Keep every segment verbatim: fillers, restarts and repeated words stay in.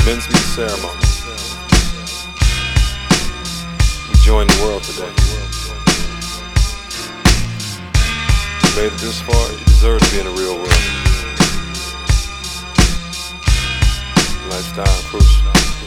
commencement ceremony. You joined the world today. You made it this far, you deserve to be in the real world. Lifestyle crucial.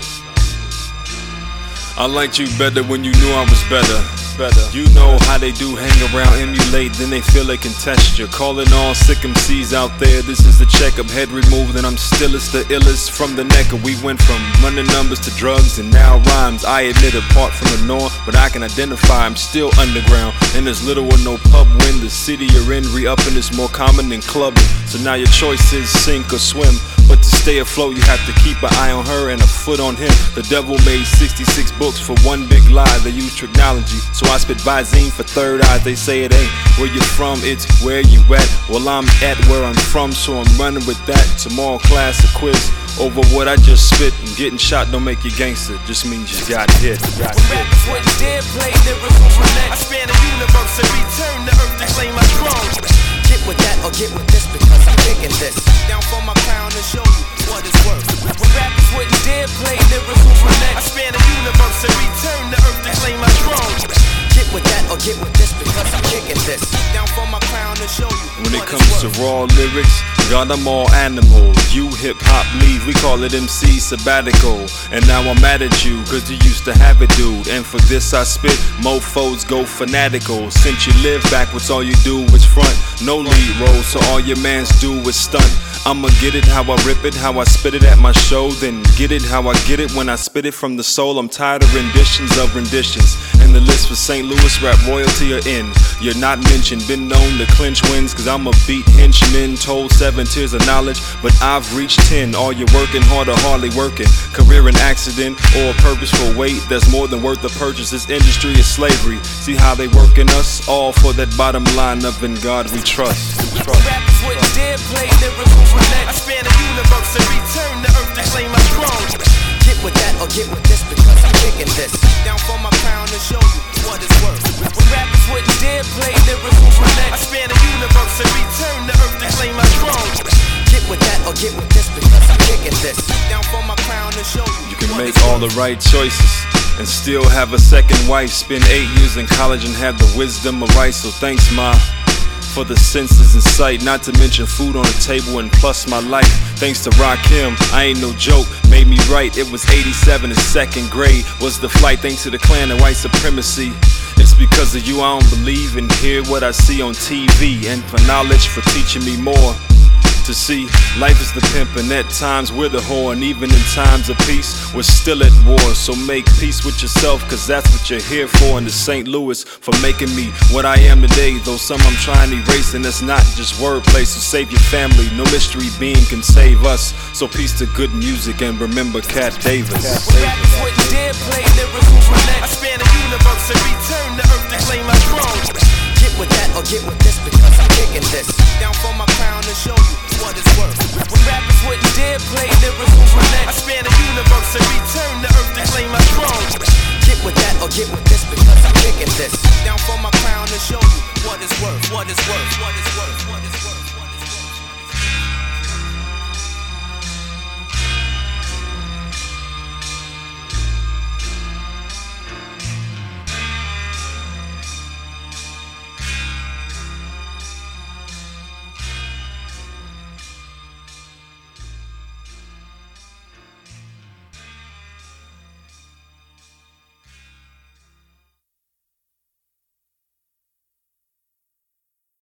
I liked you better when you knew I was better. Better. You know how they do hang around, emulate, then they feel they can test you. Calling all sick M Cs out there, this is the checkup. Head removed and I'm stillest, the illest from the neck. We went from running numbers to drugs and now rhymes. I admit apart from the norm, but I can identify I'm still underground. And there's little or no pub when the city you're in. Re-upping is more common than clubbing. So now your choice is sink or swim. But to stay afloat you have to keep an eye on her and a foot on him. The devil made sixty-six books for one big lie. They use technology, so I spit Visine for third eyes. They say it ain't where you're from, it's where you at. Well, I'm at where I'm from, so I'm running with that. Tomorrow class a quiz over what I just spit. And getting shot don't make you gangster, just means you got hit. Got when hit. Rappers wouldn't dare play lyrical roulette, I span the universe and return to earth to claim my throne. Get with that or get with this because I'm kicking this down for my crown and show you what it's worth. When rappers wouldn't dare play lyrical roulette, I span the universe and return to earth to claim my throne. Get with that or get with this because I'm kicking this down for my crown and show you. When it comes to raw lyrics, God, I'm all animal. You hip hop leave, we call it M C sabbatical. And now I'm mad at you, cause you used to have it, dude. And for this I spit, mofos go fanatical. Since you live backwards, all you do is front. No lead role, so all your mans do is stunt. I'ma get it how I rip it, how I spit it at my show. Then get it how I get it when I spit it from the soul. I'm tired of renditions of renditions. And the list for Saint Louis rap royalty are in. You're not mentioned, been known to clinch wins. Cause I'm a beat henchman, told seven tiers of knowledge, but I've reached ten. All you're working hard or hardly working. Career an accident or a purposeful wait that's more than worth the purchase. This industry is slavery. See how they working us? All for that bottom line of in God we trust. We trust. Rappers wouldn't dare play lyrical roulette, I span the universe and return to earth to claim my throne. Get with that or get with this because I'm kicking this down for my crown and show you what it's worth. When rappers wouldn't dare play lyrical roulette, I span the universe and return to earth to claim my throne. Get with that or get with this because I'm kicking this down for my crown and show you. You can make all the right choices and still have a second wife. Spend eight years in college and have the wisdom of right. So thanks, Ma, for the senses and sight, not to mention food on the table and plus my life. Thanks to Rakim, I ain't no joke, made me right. It was eighty-seven in second grade was the flight. Thanks to the clan and white supremacy. It's because of you I don't believe and hear what I see on T V. And for knowledge, for teaching me more. To see life is the pimp and at times we're the whore. And even in times of peace we're still at war. So make peace with yourself cause that's what you're here for. And to Saint Louis for making me what I am today. Though some I'm trying to erase and it's not just wordplay. So save your family, no mystery being can save us. So peace to good music and remember Cat Davis. When rappers wouldn't dare play lyrical roulette, I span the universe and return to earth to claim my throne. Get with that or get with this because I'm kicking this down for my crown and show you what it's worth.